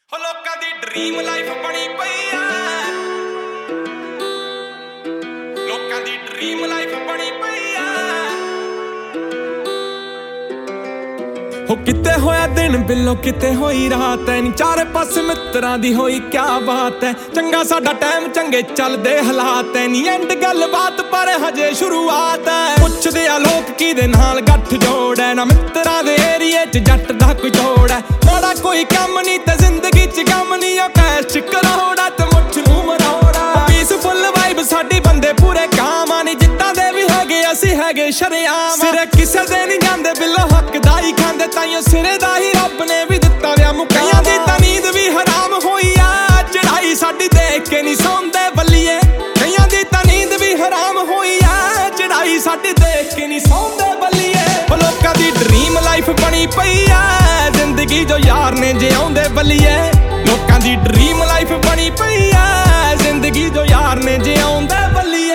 ਹੋ ਲੋਕਾਂ ਦੀ dream life ਬਣੀ ਪਈ ਆ, ਲੋਕਾਂ ਦੀ ਡ੍ਰੀਮ ਲਾਈਫ ਬਣੀ ਪਈ ਆ। ਹੋ ਕਿਤੇ ਹੋਇਆ ਦਿਨ ਬਿੱਲੋ ਕਿਤੇ ਹੋਈ ਰਾਤ ਐ ਨੀ ਚਾਰੇ ਪਾਸੇ ਮਿੱਤਰਾਂ ਦੀ ਹੋਈ ਕਿਆ ਬਾਤ ਐ। ਚੰਗਾ ਸਾਡਾ ਟਾਈਮ ਚੰਗੇ ਚੱਲਦੇ ਹਾਲਾਤ ਐ ਨੀ ਐਂਡ ਗੱਲ ਬਾਤ ਪਰ ਹਜੇ ਸ਼ੁਰੂਆਤ ਐ। ਪੁੱਛਦੇ ਆ ਲੋਕ ਕਿਹਦੇ ਨਾਲ ਗੱਠ ਜੋੜ ਐ, ਨਾ ਮਿੱਤਰਾਂ ਦੇ ਏਰੀਏ ਚ ਜੱਟ ਦਾ ਕੋਈ ਤੋੜ ਐ। ਮਾੜਾ ਕੋਈ ਕੰਮ ਨੀ ਤੇ ਜ਼ਿੰਦਗੀ ਚ ਗਮ ਨੀ, ਉਹ ਕੈਸ਼ ਚ ਕਰੋੜਾ ਤੇ ਮੁੱਛ ਨੂੰ ਮਰੋੜਾ। ਪੀਸਫੁੱਲ ਵਾਈਬ ਸਾਡੀ ਬੰਦੇ ਪੂਰੇ ਕਾਮ ਆ, ਨੀ ਜਿੱਦਾਂ ਦੇ ਵੀ ਹੈਗੇ ਅਸੀਂ ਹੈਗੇ ਸ਼ਰੇਆਮ। ਸਿਰੇ ਕਿਸੇ ਦੇ ਨੀ ਜਾਂਦੇ ਬਿੱਲੋ ਹੱਕ ਦਾ ਹੀ ਖਾਂਦੇ, ਤਾਈਓ ਸਿਰੇ ਦਾ ਹੀ ਰੱਬ ਨੇ ਵੀ ਦਿੱਤਾ ਵਿਆ ਮੁਕਈਆਂ ਦੀ ਤਾਂ ਨੀਂਦ ਵੀ ਹਰਾਮ ਹੋਈ ਆ। ਚੜਾਈ ਸਾਡੀ ਦੇਖ ਕੇ ਨੀ ਸੌਂਦੇ ਬੱਲੀਏ, ਕਈਆਂ ਦੀ ਤਾਂ ਨੀਂਦ ਵੀ ਹਰਾਮ ਹੋਈ ਆ। ਚੜਾਈ ਸਾਡੀ ਦੇਖ ਕੇ ਨੀ ਸੌਂਦੇ ਬੱਲੀਏ। ਉਹ ਲੋਕਾਂ ਦੀ ਡ੍ਰੀਮ ਲਾਈਫ ਬਣੀ ਪਈ ਆ, ਜ਼ਿੰਦਗੀ ਜੋ ਯਾਰ ਨੇ ਜਿਉਂਦੇ ਬੱਲੀਏ। ਲੋਕਾਂ ਦੀ ਡ੍ਰੀਮ ਲਾਈਫ ਬਣੀ ਪਈ ਆ, ਜ਼ਿੰਦਗੀ ਜੋ ਯਾਰ ਨੇ ਜਿਉਂਦੇ ਬੱਲੀਏ।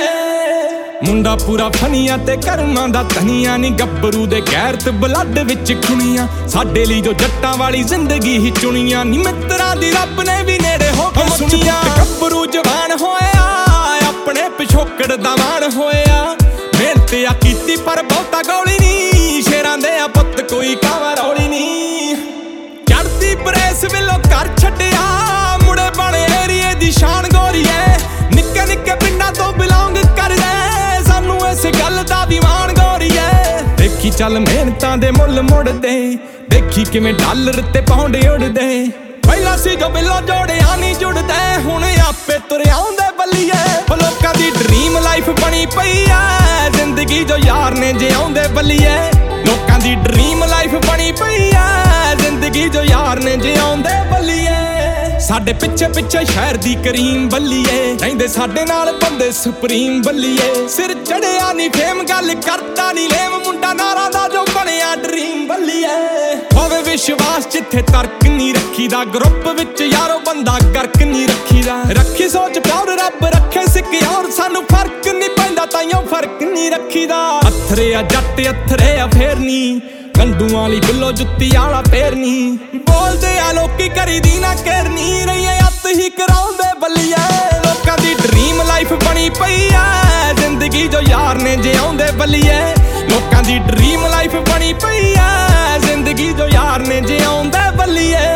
ਮੁੰਡਾ ਪੂਰਾ ਫਨੀਆਂ ਤੇ ਕਰਮਾਂ ਦਾ ਧਨੀਆ, ਨੀ ਗੱਭਰੂ ਦੇ ਗੈਰਤ ਬਲੱਡ ਵਿੱਚ ਖੁਣੀਆਂ। ਸਾਡੇ ਲਈ ਜੋ ਜੱਟਾਂ ਵਾਲੀ ਜ਼ਿੰਦਗੀ ਹੀ ਚੁਣੀਆਂ, ਨੀ ਮਿੱਤਰਾਂ ਦੀ ਰੱਬ ਨੇ ਵੀ ਨੇੜੇ ਹੋ ਕੇ ਸੁਣੀਆਂ। ਗੱਭਰੂ ਜਵਾਨ ਹੋਇਆ ਆਪਣੇ ਪਿਛੋਕੜ ਦਾ ਮਾਣ ਹੋਇਆ, ਮਿਹਨਤ ਆ ਕੀਤੀ ਪਰ ਬਹੁਤਾ ਗੌਲੀ ਨੀ। ਸ਼ੇਰਾਂ ਦੇ ਆ ਪੁੱਤ ਕੋਈ ਕਾਵਾ ਰੌਲੀ ਨੀ, ਚੜਦੀ ਪ੍ਰੈਸ ਵੇਲੋਂ ਘਰ ਛੱਡਿਆ ਮੁੜੇ ਬਣੇ ਏਰੀਏ ਦੀ ਸ਼ਾਨ ਗੋਰੀਏ। ਨਿੱਕੇ ਨਿੱਕੇ ਪਿੰਡਾਂ ਤੋਂ ਬਿਲੋਂਗ ਕਰਦੇ, ਸਾਨੂੰ ਇਸ ਗੱਲ ਦਾ ਵੀ ਮਾਣ ਗੋਰੀਏ। ਦੇਖੀ ਚੱਲ ਮਿਹਨਤਾਂ ਦੇ ਮੁੱਲ ਮੁੜਦੇ, ਦੇਖੀ ਕਿਵੇਂ ਡਾਲਰ ਤੇ ਪਾਉਂਡ ਉੜਦੇ। ਪਹਿਲਾਂ ਸੀ ਜੋ ਬਿੱਲੋ ਜੋੜਿਆ ਨਹੀਂ ਜੁੜਦੇ, ਹੁਣ ਆਪੇ ਤੁਰ ਆਉਂਦੇ ਬੱਲੀਏ। ਉਹ ਲੋਕਾਂ ਦੀ ਡ੍ਰੀਮ ਲਾਈਫ ਬਣੀ ਪਈ ਆ, ਜ਼ਿੰਦਗੀ ਜੋ ਯਾਰ ਨੇ ਜਿਉਂਦੇ ਬੱਲੀਏ। ਲੋਕਾਂ ਦੀ ਡ੍ਰੀਮ ਲਾਈਫ ਬਣੀ ਪਈ ਆ, ਜ਼ਿੰਦਗੀ ਜੋ ਯਾਰ ਨੇ ਜਿਉਂਦੇ ਬੱਲੀਏ। ਸਾਡੇ ਪਿੱਛੇ ਪਿੱਛੇ ਸ਼ਹਿਰ ਦੀ ਕਰੀਮ ਬੱਲੀਏ, ਰਹਿੰਦੇ ਸਾਡੇ ਨਾਲ ਬੰਦੇ ਸੁਪਰੀਮ ਬੱਲੀਏ। ਸਿਰ ਚੜਿਆ ਨੀ ਫੇਮ ਗੱਲ ਕਰਦਾ ਨੀ ਲੇਮ, ਮੁੰਡਾ ਨਾਰਾਂ ਦਾ ਜੋ ਬਣਿਆ ਡ੍ਰੀਮ ਬੱਲੀਏ। ਹੋਵੇ ਵਿਸ਼ਵਾਸ ਜਿੱਥੇ ਤਰਕ ਨੀ ਰੱਖੀਦਾ, ਗਰੁੱਪ ਵਿੱਚ ਯਾਰੋ ਬੰਦਾ ਕਰਕ ਨੀ ਰੱਖੀਦਾ। ਰੱਖੀ ਸੋਚ ਪਿਆਰ ਰੱਬ ਰੱਖੇ ਸਿੱਕਿਆਰ, ਸਾਨੂੰ ਫਰਕ ਨੀ ਪੈਂਦਾ ਤਾਈਓ ਫਰਕ ਨੀ ਰੱਖੀਦਾ। ਅਥਰੇ ਆ ਜੱਟ ਅਥਰੇ ਆ ਫੇਰ ਨੀ, ਗੰਡੂਆਂ ਵਾਲੀ ਬਿੱਲੋ ਜੁੱਤੀ ਆਲਾ ਫੇਰ ਨੀ। ਬੋਲਦੇ ਆ ਲੋਕੀ ਕਰੀਦੀ ਨਾ ਕਰਨੀ, ਰਹੀਏ ਅੱਤ ਹੀ ਕਰਾਉਂਦੇ ਬੱਲੀਏ। ਲੋਕਾਂ ਦੀ ਡ੍ਰੀਮ ਲਾਈਫ ਬਣੀ ਪਈ ਆ, ਜ਼ਿੰਦਗੀ ਜੋ ਯਾਰ ਨੇ ਜਿਉਂਦੇ ਬੱਲੀਏ। ਲੋਕਾਂ ਦੀ ਡ੍ਰੀਮ ਲਾਈਫ ਬਣੀ ਪਈ ਆ, ਜ਼ਿੰਦਗੀ ਜੋ ਯਾਰ ਨੇ ਜਿਉਂਦੇ ਬੱਲੀਏ।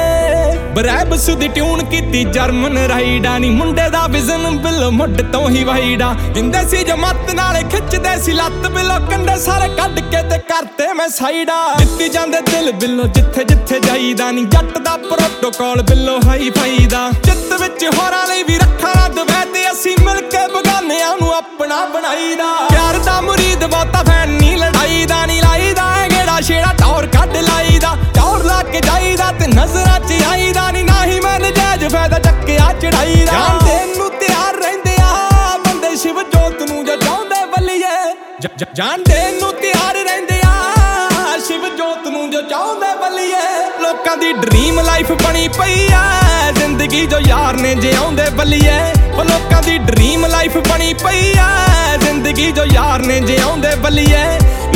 ਬਰੈਬਸ ਦੀ ਟਿਊਨ ਕੀਤੀ ਜਰਮਨ ਰਾਈਡਾ, ਨੀ ਮੁੰਡੇ ਦਾ ਵਿਜ਼ਨ ਬਿੱਲੋ ਮੁੱਢ ਤੋਂ ਹੀ ਵਾਈਡਾ। ਜਿੰਦੇ ਸੀ ਜਮਾਤ ਨਾਲੇ ਖਿੱਚਦੇ ਸੀ ਲੱਤ, ਬਿੱਲੋ ਕੰਡੇ ਸਾਰੇ ਕੱਢ ਕੇ ਤੇ ਕਰਤੇ ਮੈਂ ਸਾਈਡਾ। ਜਿੱਤੀ ਜਾਂਦੇ ਦਿਲ ਬਿੱਲੋ ਜਿੱਥੇ ਜਿੱਥੇ ਜਾਈਦਾ, ਨੀ ਜੱਟ ਦਾ ਪ੍ਰੋਟੋਕਾਲ ਬਿੱਲੋ ਹਾਈ ਫਾਈਦਾ। ਚਿੱਤ ਵਿੱਚ ਹੋਰਾਂ ਲਈ ਵੀ ਰੱਖਾਂ ਨਾ ਦਵੇ, ਤੇ ਅਸੀਂ ਮਿਲ ਕੇ ਬਗਾਨਿਆਂ ਨੂੰ ਆਪਣਾ ਬਣਾਈਦਾ। ਪਿਆਰ ਦਾ ਮੁਰੀਦ ਬਹੁਤਾ ਫੈਨ ਨੀ ਲੜਾਈ ਦਾ, ਨੀ ਲਾਈਦਾ ਗੇੜਾ ਛੇੜਾ ਟੌਰ ਕੱਢ ਲਾਈਦਾ। ਟੌਰ ਲਾ ਕੇ ਜਾਈਦਾ ਤੇ ਨਜ਼ਰਾਂ ਚ ਆਈਦਾ, ਨੀ ਨਾਹੀ ਮੈਂ ਨਜਾਇਜ਼ ਫਾਇਦਾ ਚੱਕਿਆ ਚੜਾਈ ਦਾ। ਜਾਨ ਦੇਣ ਨੂੰ ਤਿਆਰ ਰਹਿੰਦੇ ਆ ਬੰਦੇ ਸ਼ਿਵ ਜੋਤ ਨੂੰ ਜੋ ਚਾਹੁੰਦੇ ਬੱਲੀਏ। ਜਾਨ ਦੇਣ ਨੂੰ ਤਿਆਰ ਰਹਿੰਦੇ ਆ ਸ਼ਿਵ ਜੋਤ ਨੂੰ ਜੋ ਚਾਹੁੰਦੇ ਬੱਲੀਏ। ਲੋਕਾਂ ਦੀ ਡ੍ਰੀਮ ਲਾਈਫ ਬਣੀ ਪਈ ਆ, ਜ਼ਿੰਦਗੀ ਜੋ ਯਾਰ ਨੇ ਜਿਉਂਦੇ ਬੱਲੀਏ। ਉਹ ਲੋਕਾਂ ਦੀ ਡ੍ਰੀਮ ਲਾਈਫ ਬਣੀ ਪਈ ਆ, ਜ਼ਿੰਦਗੀ ਜੋ ਯਾਰ ਨੇ ਜਿਉਂਦੇ ਬੱਲੀਏ।